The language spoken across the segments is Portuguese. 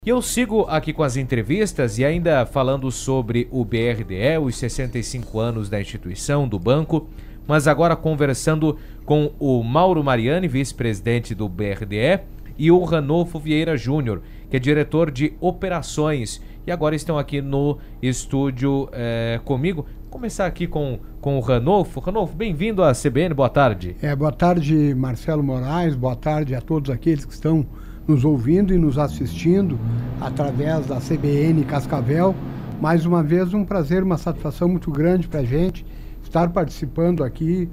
E eu sigo aqui com as entrevistas e ainda falando sobre o BRDE, os 65 anos da instituição, do banco, mas agora conversando com o Mauro Mariani, vice-presidente do BRDE, e o Ranolfo Vieira Júnior, que é diretor de operações, e agora estão aqui no estúdio comigo. Vou começar aqui com o Ranolfo. Ranolfo, bem-vindo à CBN, boa tarde. Boa tarde, Marcelo Moraes, boa tarde a todos aqueles que estão nos ouvindo e nos assistindo através da CBN Cascavel. Mais uma vez, um prazer, uma satisfação muito grande para a gente estar participando aqui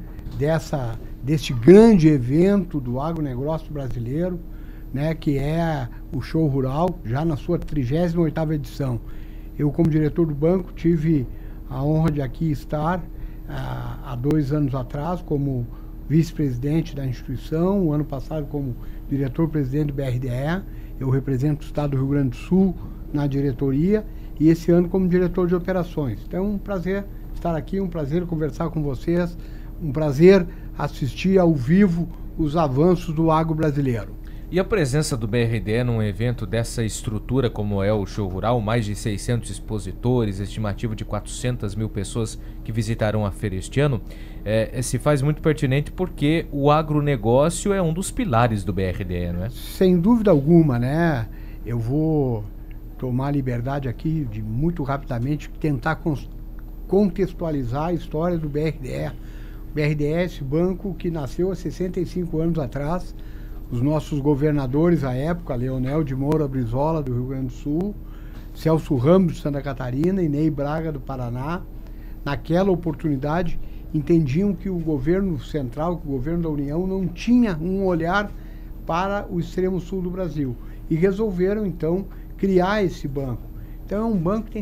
deste grande evento do agronegócio brasileiro, né, que é o Show Rural, já na sua 38ª edição. Eu, como diretor do banco, tive a honra de aqui estar há 2 anos atrás como vice-presidente da instituição, o ano passado como diretor-presidente do BRDE. Eu represento o estado do Rio Grande do Sul na diretoria e esse ano como diretor de operações. Então é um prazer estar aqui, um prazer conversar com vocês, um prazer assistir ao vivo os avanços do agro brasileiro. E a presença do BRDE num evento dessa estrutura como é o Show Rural, mais de 600 expositores, estimativa de 400 mil pessoas que visitarão a feira este ano, se faz muito pertinente porque o agronegócio é um dos pilares do BRDE, não é? Sem dúvida alguma, né? Eu vou tomar a liberdade aqui de muito rapidamente tentar contextualizar a história do BRDE. O BRDE é esse banco que nasceu há 65 anos atrás. Os nossos governadores à época, Leonel de Moura Brizola, do Rio Grande do Sul, Celso Ramos, de Santa Catarina, e Ney Braga, do Paraná, naquela oportunidade, entendiam que o governo central, que o governo da União, não tinha um olhar para o extremo sul do Brasil. E resolveram, então, criar esse banco. Então, é um banco que tem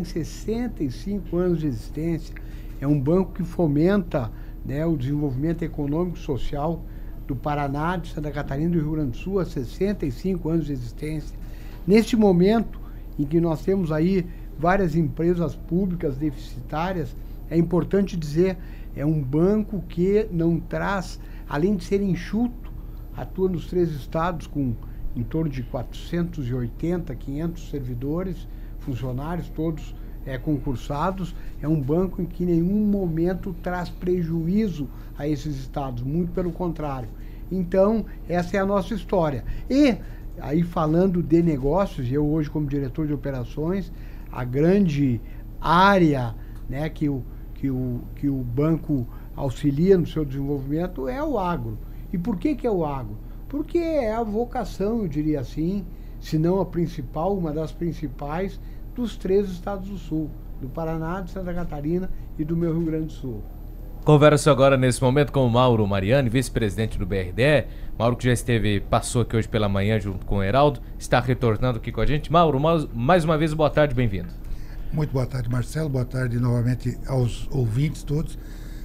65 anos de existência, é um banco que fomenta, né, o desenvolvimento econômico e social do Paraná, de Santa Catarina e do Rio Grande do Sul, há 65 anos de existência. Neste momento em que nós temos aí várias empresas públicas deficitárias, é importante dizer, é um banco que não traz, além de ser enxuto, atua nos 3 estados com em torno de 480, 500 servidores, funcionários, todos concursados. É um banco em que em nenhum momento traz prejuízo a esses estados, muito pelo contrário. Então, essa é a nossa história. E, aí falando de negócios, eu hoje como diretor de operações, a grande área, né, que o banco auxilia no seu desenvolvimento é o agro. E por que é o agro? Porque é a vocação, eu diria assim, se não a principal, uma das principais dos 3 estados do Sul, do Paraná, de Santa Catarina e do meu Rio Grande do Sul. Converso agora nesse momento com o Mauro Mariani, vice-presidente do BRDE. Mauro, que já passou aqui hoje pela manhã junto com o Heraldo, está retornando aqui com a gente. Mauro, mais uma vez, boa tarde, bem-vindo. Muito boa tarde, Marcelo, boa tarde novamente aos ouvintes todos.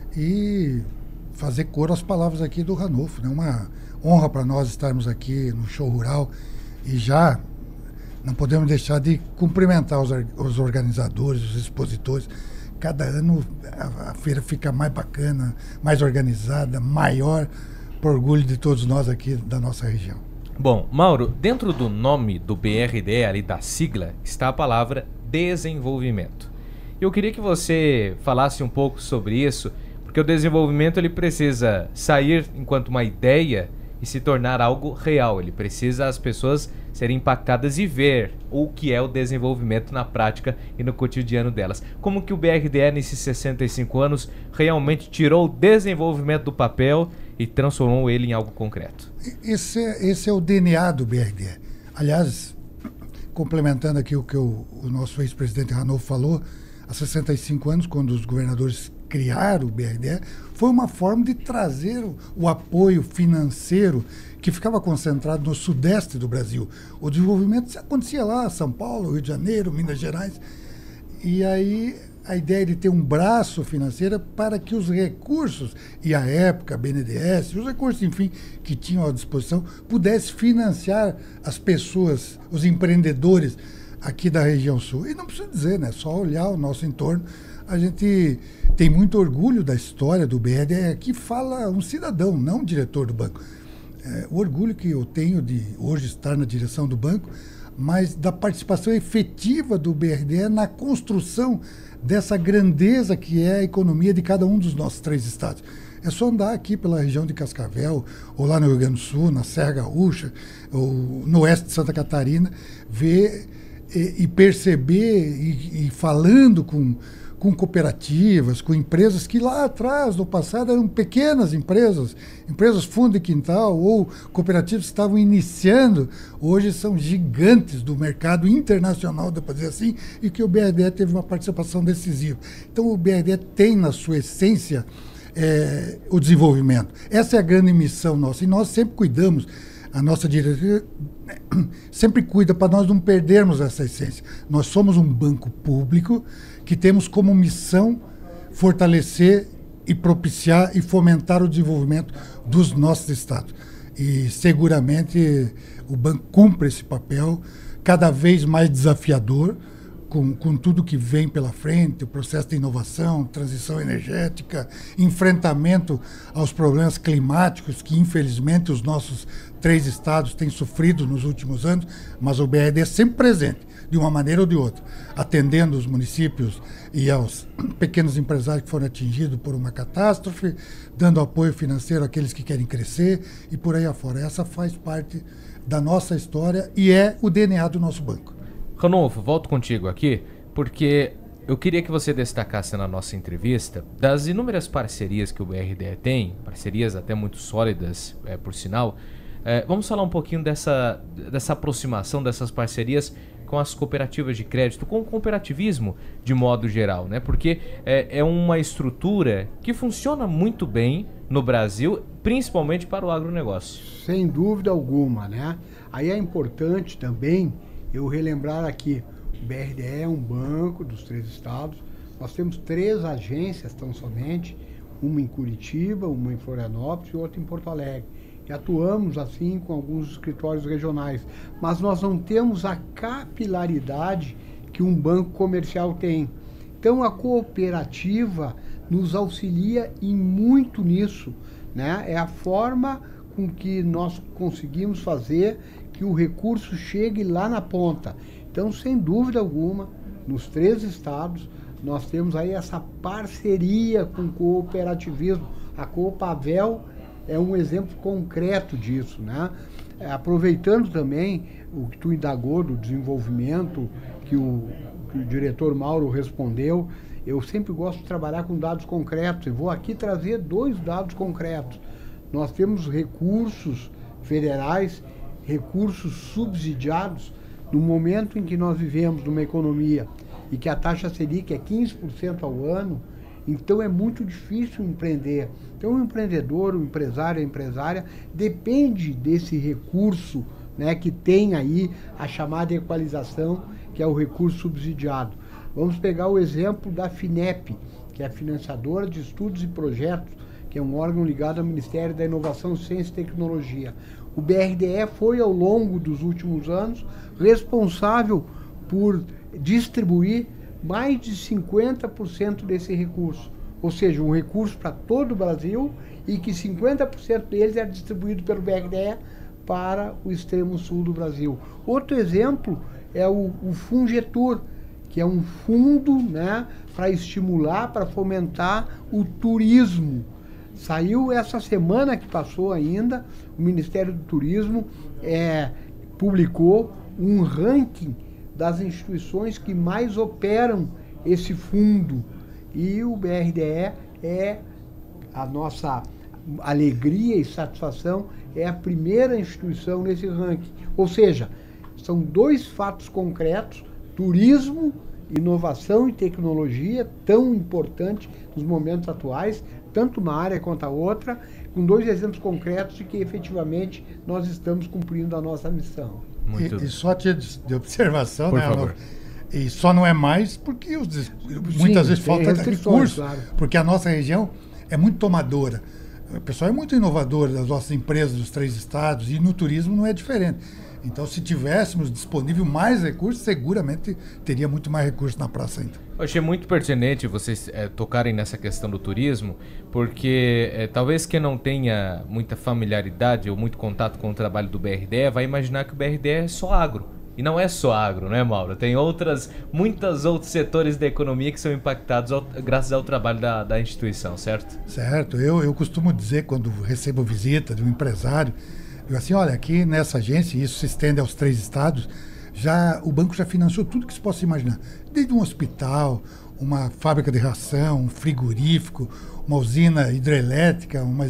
E fazer coro às palavras aqui do Ranolfo, né? Uma honra para nós estarmos aqui no Show Rural e já não podemos deixar de cumprimentar os organizadores, os expositores. Cada ano a feira fica mais bacana, mais organizada, maior, por orgulho de todos nós aqui da nossa região. Bom, Mauro, dentro do nome do BRDE, ali da sigla, está a palavra desenvolvimento. Eu queria que você falasse um pouco sobre isso, porque o desenvolvimento ele precisa sair enquanto uma ideia e se tornar algo real. Ele precisa as pessoas serem impactadas e ver o que é o desenvolvimento na prática e no cotidiano delas. Como que o BRDE, nesses 65 anos, realmente tirou o desenvolvimento do papel e transformou ele em algo concreto? Esse é o DNA do BRDE. Aliás, complementando aqui o que o nosso ex-presidente Ranolfo falou, há 65 anos, quando os governadores criaram o BRDE, foi uma forma de trazer o apoio financeiro que ficava concentrado no sudeste do Brasil. O desenvolvimento acontecia lá, São Paulo, Rio de Janeiro, Minas Gerais. E aí a ideia de ter um braço financeiro para que os recursos, e à época a BNDES, os recursos, enfim, que tinham à disposição, pudesse financiar as pessoas, os empreendedores aqui da região sul. E não precisa dizer, né? Só olhar o nosso entorno. A gente tem muito orgulho da história do BRDE, que fala um cidadão, não um diretor do banco. O orgulho que eu tenho de hoje estar na direção do banco, mas da participação efetiva do BRDE na construção dessa grandeza que é a economia de cada um dos nossos 3 estados. É só andar aqui pela região de Cascavel, ou lá no Rio Grande do Sul, na Serra Gaúcha, ou no oeste de Santa Catarina, ver e perceber e falando com cooperativas, com empresas que lá atrás, no passado, eram pequenas empresas fundo de quintal ou cooperativas que estavam iniciando, hoje são gigantes do mercado internacional, dá para dizer assim, e que o BRDE teve uma participação decisiva. Então o BRDE tem na sua essência o desenvolvimento. Essa é a grande missão nossa, e nós sempre cuidamos, a nossa diretoria sempre cuida para nós não perdermos essa essência. Nós somos um banco público que temos como missão fortalecer e propiciar e fomentar o desenvolvimento dos nossos estados. E seguramente o banco cumpre esse papel cada vez mais desafiador, com tudo que vem pela frente, o processo de inovação, transição energética, enfrentamento aos problemas climáticos que, infelizmente, os nossos 3 estados têm sofrido nos últimos anos, mas o BRD é sempre presente, de uma maneira ou de outra, atendendo os municípios e aos pequenos empresários que foram atingidos por uma catástrofe, dando apoio financeiro àqueles que querem crescer e por aí afora. Essa faz parte da nossa história e é o DNA do nosso banco. Ranolfo, volto contigo aqui, porque eu queria que você destacasse na nossa entrevista das inúmeras parcerias que o BRDE tem, parcerias até muito sólidas, por sinal. Vamos falar um pouquinho dessa aproximação dessas parcerias com as cooperativas de crédito, com o cooperativismo de modo geral, né? Porque é uma estrutura que funciona muito bem no Brasil, principalmente para o agronegócio. Sem dúvida alguma, né? Aí é importante também eu relembrar aqui, o BRDE é um banco dos 3 estados, nós temos 3 agências tão somente, uma em Curitiba, uma em Florianópolis e outra em Porto Alegre. E atuamos assim com alguns escritórios regionais, mas nós não temos a capilaridade que um banco comercial tem. Então a cooperativa nos auxilia e muito nisso, né? É a forma com que nós conseguimos fazer que o recurso chegue lá na ponta. Então, sem dúvida alguma, nos 3 estados, nós temos aí essa parceria com o cooperativismo. A Coopavel é um exemplo concreto disso, né? Aproveitando também o que tu indagou do desenvolvimento, que o diretor Mauro respondeu, eu sempre gosto de trabalhar com dados concretos, e vou aqui trazer 2 dados concretos. Nós temos recursos federais, recursos subsidiados, no momento em que nós vivemos numa economia e que a taxa Selic é 15% ao ano, então é muito difícil empreender. Então o empreendedor, o empresário, a empresária, depende desse recurso, né, que tem aí a chamada equalização, que é o recurso subsidiado. Vamos pegar o exemplo da FINEP, que é a Financiadora de Estudos e Projetos, que é um órgão ligado ao Ministério da Inovação, Ciência e Tecnologia. O BRDE foi, ao longo dos últimos anos, responsável por distribuir mais de 50% desse recurso. Ou seja, um recurso para todo o Brasil e que 50% deles é distribuído pelo BRDE para o extremo sul do Brasil. Outro exemplo é o Fungetur, que é um fundo, né, para estimular, para fomentar o turismo. Saiu essa semana que passou ainda, o Ministério do Turismo publicou um ranking das instituições que mais operam esse fundo. E o BRDE a nossa alegria e satisfação, é a primeira instituição nesse ranking. Ou seja, são 2 fatos concretos: turismo, inovação e tecnologia, tão importante nos momentos atuais, tanto uma área quanto a outra, com 2 exemplos concretos de que efetivamente nós estamos cumprindo a nossa missão. E só de observação, por né, favor. E só não é mais porque muitas vezes falta recurso, claro. Porque a nossa região é muito tomadora. O pessoal é muito inovador das nossas empresas dos 3 estados, e no turismo não é diferente. Então, se tivéssemos disponível mais recursos, seguramente teria muito mais recursos na praça ainda. Eu achei muito pertinente vocês tocarem nessa questão do turismo, porque talvez quem não tenha muita familiaridade ou muito contato com o trabalho do BRDE vai imaginar que o BRDE é só agro. E não é só agro, né, Mauro? Tem muitos outros setores da economia que são impactados graças ao trabalho da instituição, certo? Certo. Eu costumo dizer, quando recebo visita de um empresário, eu assim, olha, aqui nessa agência, e isso se estende aos 3 estados, o banco já financiou tudo que se possa imaginar. Desde um hospital, uma fábrica de ração, um frigorífico, uma usina hidrelétrica, uma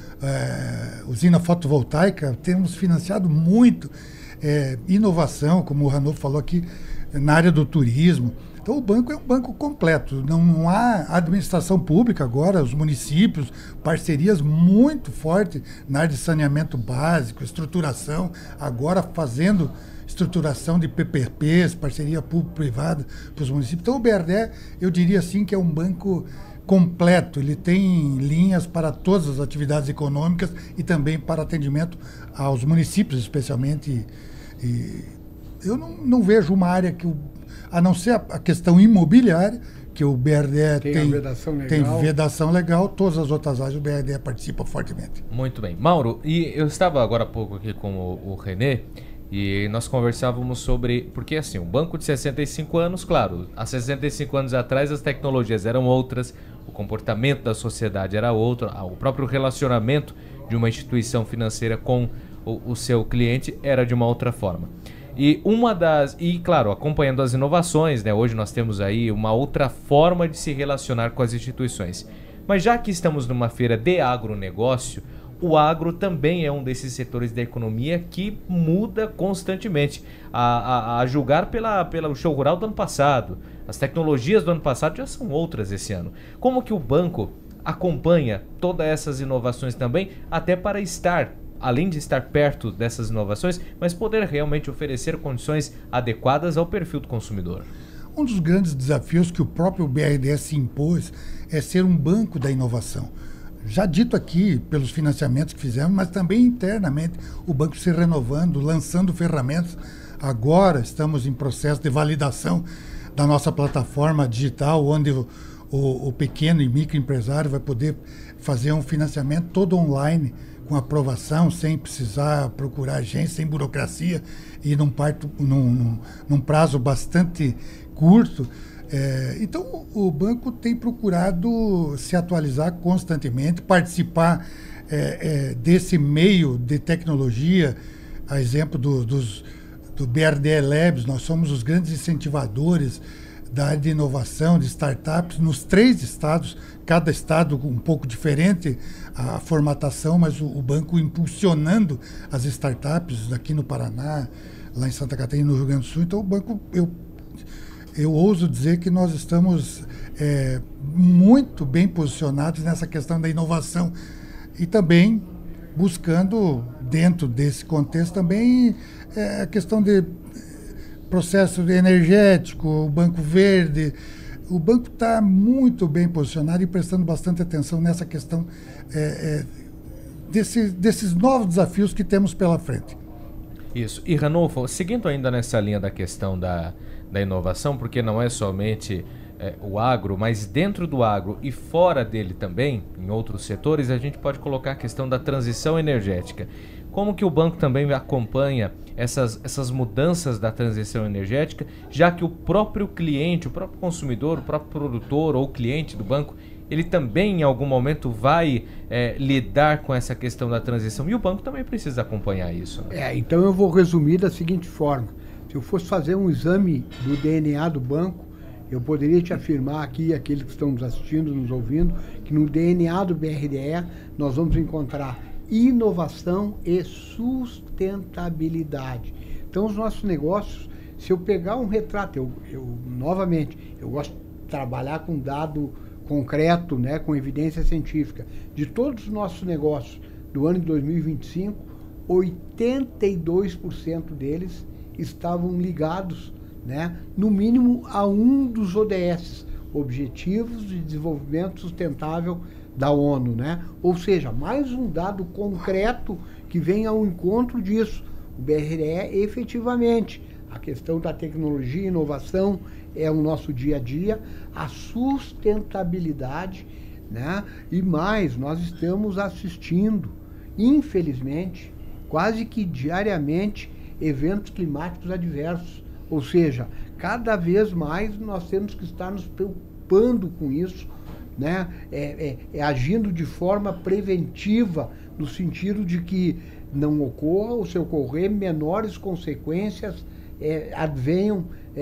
usina fotovoltaica. Temos financiado muito inovação, como o Ranolfo falou aqui, na área do turismo. Então o banco é um banco completo. Não há administração pública agora, os municípios, parcerias muito fortes na área de saneamento básico, estruturação, agora fazendo estruturação de PPPs, parceria público-privada para os municípios. Então o BRDE, eu diria assim que é um banco completo, ele tem linhas para todas as atividades econômicas e também para atendimento aos municípios, especialmente. E eu não vejo uma área a não ser a questão imobiliária, que o BRDE tem vedação legal, todas as outras áreas o BRDE participa fortemente. Muito bem. Mauro, e eu estava agora há pouco aqui com o René, e nós conversávamos sobre... Porque assim, um banco de 65 anos, claro, há 65 anos atrás as tecnologias eram outras, o comportamento da sociedade era outro, o próprio relacionamento de uma instituição financeira com o seu cliente era de uma outra forma. E claro, acompanhando as inovações, né? Hoje nós temos aí uma outra forma de se relacionar com as instituições. Mas já que estamos numa feira de agronegócio, o agro também é um desses setores da economia que muda constantemente. A julgar pelo show rural do ano passado, as tecnologias do ano passado já são outras esse ano. Como que o banco acompanha todas essas inovações também, até para além de estar perto dessas inovações, mas poder realmente oferecer condições adequadas ao perfil do consumidor? Um dos grandes desafios que o próprio BRDE se impôs é ser um banco da inovação. Já dito aqui pelos financiamentos que fizemos, mas também internamente o banco se renovando, lançando ferramentas. Agora estamos em processo de validação da nossa plataforma digital, onde o pequeno e microempresário vai poder fazer um financiamento todo online, com aprovação, sem precisar procurar agência, sem burocracia e num prazo bastante curto. Então, o banco tem procurado se atualizar constantemente, participar desse meio de tecnologia, a exemplo do BRDE Labs. Nós somos os grandes incentivadores da área de inovação, de startups, nos 3 estados, cada estado um pouco diferente a formatação, mas o banco impulsionando as startups aqui no Paraná, lá em Santa Catarina, no Rio Grande do Sul. Então o banco, eu ouso dizer que nós estamos muito bem posicionados nessa questão da inovação e também buscando, dentro desse contexto, também a questão de processo energético, o Banco Verde. O banco está muito bem posicionado e prestando bastante atenção nessa questão desses novos desafios que temos pela frente. Isso. E, Ranolfo, seguindo ainda nessa linha da questão da inovação, porque não é somente o agro, mas dentro do agro e fora dele também, em outros setores, a gente pode colocar a questão da transição energética. Como que o banco também acompanha essas mudanças da transição energética, já que o próprio cliente, o próprio consumidor, o próprio produtor ou cliente do banco, ele também em algum momento vai lidar com essa questão da transição, e o banco também precisa acompanhar isso, né? Então eu vou resumir da seguinte forma: se eu fosse fazer um exame do DNA do banco, eu poderia te afirmar aqui, aqueles que estão nos assistindo, nos ouvindo, que no DNA do BRDE nós vamos encontrar inovação e sustentabilidade. Então os nossos negócios, se eu pegar um retrato, novamente, eu gosto de trabalhar com dado concreto, né, com evidência científica, de todos os nossos negócios do ano de 2025, 82% deles estavam ligados, né, no mínimo a um dos ODS, Objetivos de Desenvolvimento Sustentável da ONU, né? Ou seja, mais um dado concreto que vem ao encontro disso. O BRDE, efetivamente, a questão da tecnologia e inovação é o nosso dia a dia, a sustentabilidade, né? E mais, nós estamos assistindo, infelizmente, quase que diariamente, eventos climáticos adversos. Ou seja, cada vez mais nós temos que estar nos preocupando com isso, né? Agindo de forma preventiva, no sentido de que não ocorra, ou se ocorrer, menores consequências advenham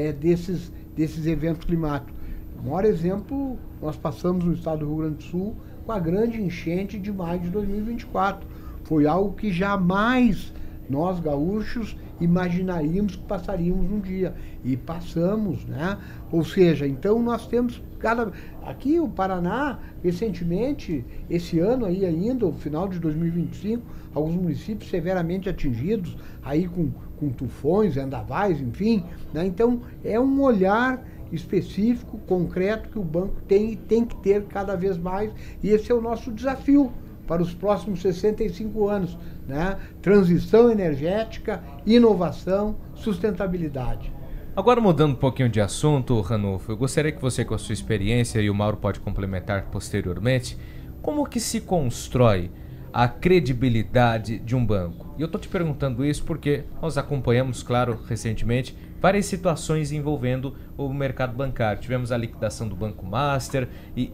desses eventos climáticos. O maior exemplo, nós passamos no estado do Rio Grande do Sul com a grande enchente de maio de 2024. Foi algo que jamais nós, gaúchos, imaginaríamos que passaríamos um dia. E passamos, né? Ou seja, então nós temos aqui o Paraná, recentemente, esse ano aí ainda, no final de 2025, alguns municípios severamente atingidos, aí com tufões, vendavais, enfim, né? Então, é um olhar específico, concreto, que o banco tem que ter cada vez mais, e esse é o nosso desafio para os próximos 65 anos, né? Transição energética, inovação, sustentabilidade. Agora, mudando um pouquinho de assunto, Ranulfo, eu gostaria que você, com a sua experiência, e o Mauro pode complementar posteriormente, como que se constrói a credibilidade de um banco? E eu estou te perguntando isso porque nós acompanhamos, claro, recentemente, várias situações envolvendo o mercado bancário. Tivemos a liquidação do Banco Master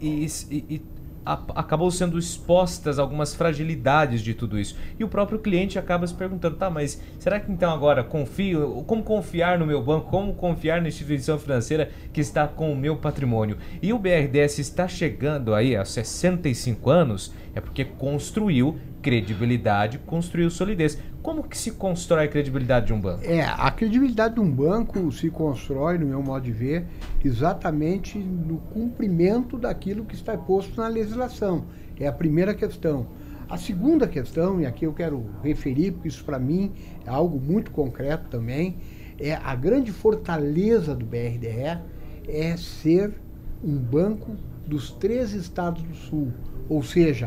e acabou sendo expostas algumas fragilidades de tudo isso. E o próprio cliente acaba se perguntando, tá, mas será que então agora confio? Como confiar no meu banco? Como confiar na instituição financeira que está com o meu patrimônio? E o BRDES está chegando aí a 65 anos, é porque construiu credibilidade, construiu solidez. Como que se constrói a credibilidade de um banco? A credibilidade de um banco se constrói, no meu modo de ver, exatamente no cumprimento daquilo que está posto na legislação. É a primeira questão. A segunda questão, e aqui eu quero referir, porque isso para mim é algo muito concreto também, é a grande fortaleza do BRDE é ser um banco dos 3 estados do Sul. Ou seja,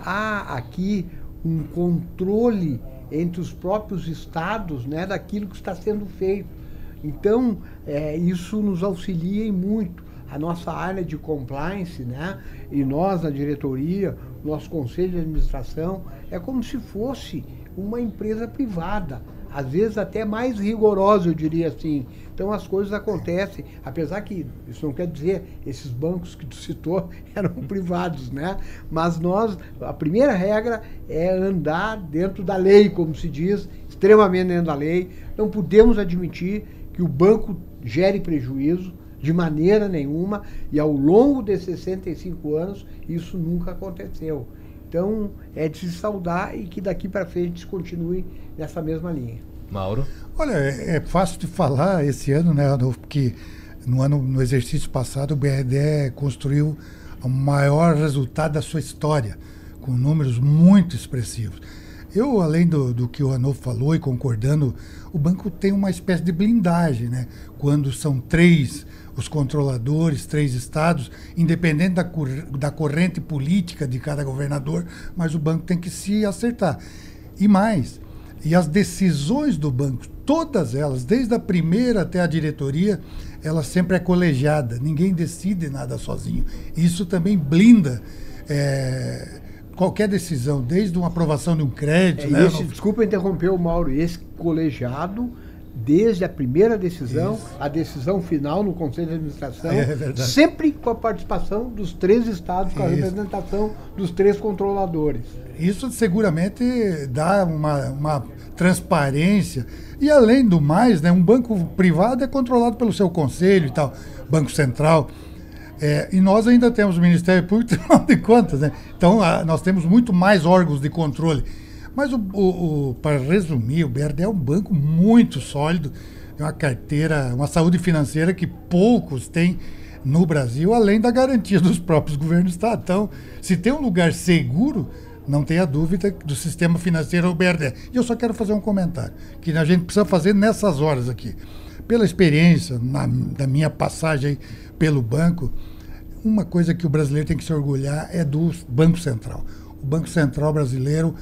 há aqui um controle entre os próprios estados, né, daquilo que está sendo feito. Então, isso nos auxilia em muito. A nossa área de compliance, né, e nós, na diretoria, nosso conselho de administração, é como se fosse uma empresa privada, às vezes até mais rigorosa, eu diria assim. Então as coisas acontecem, apesar que isso não quer dizer, esses bancos que tu citou eram privados, né? Mas a primeira regra é andar dentro da lei, como se diz, extremamente dentro da lei. Não podemos admitir que o banco gere prejuízo de maneira nenhuma, e ao longo desses 65 anos isso nunca aconteceu. Então, é de se saudar e que daqui para frente se continue nessa mesma linha. Mauro? Olha, é fácil de falar esse ano, né, porque no exercício passado o BRDE construiu o maior resultado da sua história, com números muito expressivos. Eu, além do que o Ranulfo falou e concordando, o banco tem uma espécie de blindagem, né? Quando são 3 os controladores, 3 estados, independente da corrente política de cada governador, mas o banco tem que se acertar. E mais, e as decisões do banco, todas elas, desde a primeira até a diretoria, ela sempre é colegiada, ninguém decide nada sozinho. Isso também blinda qualquer decisão, desde uma aprovação de um crédito. Desculpa interromper o Mauro, esse colegiado, desde a primeira decisão, a decisão final no Conselho de Administração, sempre com a participação dos 3 estados, com a representação dos 3 controladores. Isso seguramente dá uma transparência. E além do mais, né, um banco privado é controlado pelo seu conselho e tal, Banco Central. E nós ainda temos o Ministério Público, Tribunal de Contas, né? Então nós temos muito mais órgãos de controle. Mas, para resumir, o BRDE é um banco muito sólido, tem uma carteira, uma saúde financeira que poucos têm no Brasil, além da garantia dos próprios governos do Estado. Então, se tem um lugar seguro, não tenha dúvida do sistema financeiro do BRDE. E eu só quero fazer um comentário, que a gente precisa fazer nessas horas aqui. Pela experiência, da minha passagem aí pelo banco, uma coisa que o brasileiro tem que se orgulhar é do Banco Central. O Banco Central brasileiro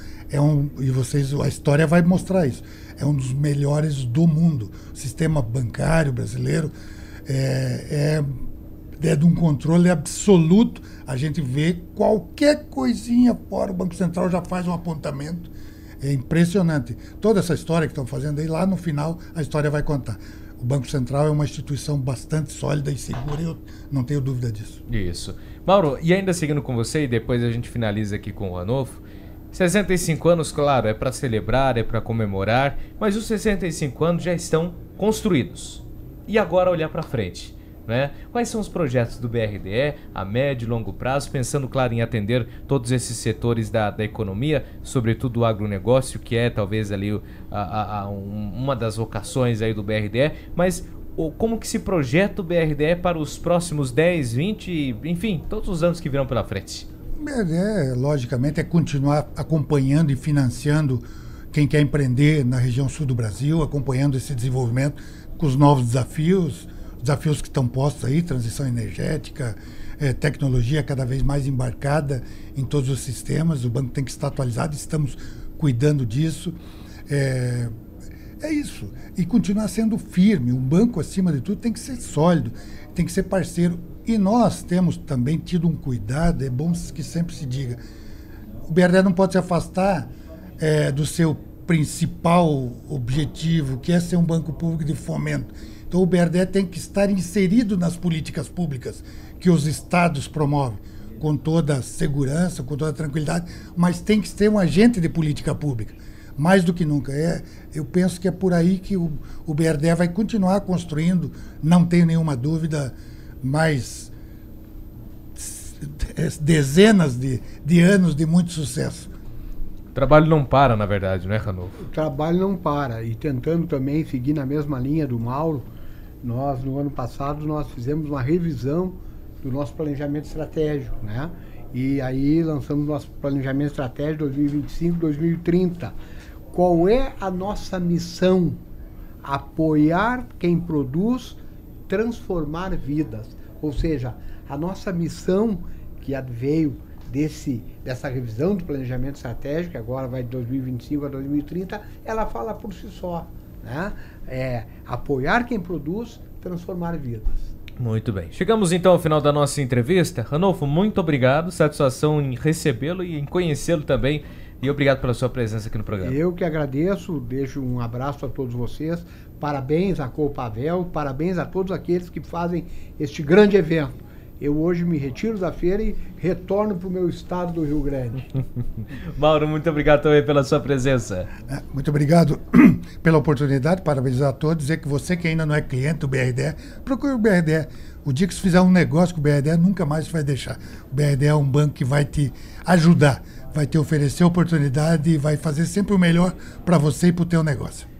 a história vai mostrar isso, é um dos melhores do mundo. O sistema bancário brasileiro é de um controle absoluto. A gente vê qualquer coisinha fora, o Banco Central já faz um apontamento. É impressionante. Toda essa história que estão fazendo aí, lá no final, a história vai contar. O Banco Central é uma instituição bastante sólida e segura, eu não tenho dúvida disso. Isso. Mauro, e ainda seguindo com você, e depois a gente finaliza aqui com o Ranolfo, 65 anos, claro, é para celebrar, é para comemorar, mas os 65 anos já estão construídos. E agora olhar para frente, né? Quais são os projetos do BRDE a médio e longo prazo, pensando, claro, em atender todos esses setores da economia, sobretudo o agronegócio, que é talvez ali uma das vocações aí do BRDE, mas como que se projeta o BRDE para os próximos 10, 20, enfim, todos os anos que virão pela frente? O BRDE, logicamente, é continuar acompanhando e financiando quem quer empreender na região sul do Brasil, acompanhando esse desenvolvimento com os novos desafios que estão postos aí, transição energética, tecnologia cada vez mais embarcada em todos os sistemas, o banco tem que estar atualizado, estamos cuidando disso. É isso. E continuar sendo firme. Um banco, acima de tudo, tem que ser sólido, tem que ser parceiro. E nós temos também tido um cuidado, é bom que sempre se diga, o BRDE não pode se afastar do seu principal objetivo, que é ser um banco público de fomento. Então o BRDE tem que estar inserido nas políticas públicas que os estados promovem, com toda a segurança, com toda a tranquilidade, mas tem que ser um agente de política pública. Mais do que nunca. Eu penso que é por aí que o BRDE vai continuar construindo, não tenho nenhuma dúvida, mais dezenas de anos de muito sucesso. O trabalho não para, na verdade, né, Ranolfo? O trabalho não para. E tentando também seguir na mesma linha do Mauro, nós, no ano passado, nós fizemos uma revisão do nosso planejamento estratégico, né? E aí lançamos nosso planejamento estratégico 2025-2030. Qual é a nossa missão? Apoiar quem produz, transformar vidas. Ou seja, a nossa missão, que veio dessa revisão do planejamento estratégico, que agora vai de 2025 a 2030, ela fala por si só, né? Apoiar quem produz, transformar vidas. Muito bem. Chegamos então ao final da nossa entrevista. Ranolfo, muito obrigado. Satisfação em recebê-lo e em conhecê-lo também. E obrigado pela sua presença aqui no programa. Eu que agradeço, deixo um abraço a todos vocês, parabéns à Copavel, parabéns a todos aqueles que fazem este grande evento. Eu hoje me retiro da feira e retorno para o meu estado do Rio Grande. Mauro, muito obrigado também pela sua presença. Muito obrigado pela oportunidade, parabenizar a todos, dizer que você que ainda não é cliente do BRDE, procure o BRDE. O dia que você fizer um negócio com o BRDE, nunca mais vai deixar. O BRDE é um banco que vai te ajudar, vai te oferecer oportunidade e vai fazer sempre o melhor para você e para o teu negócio.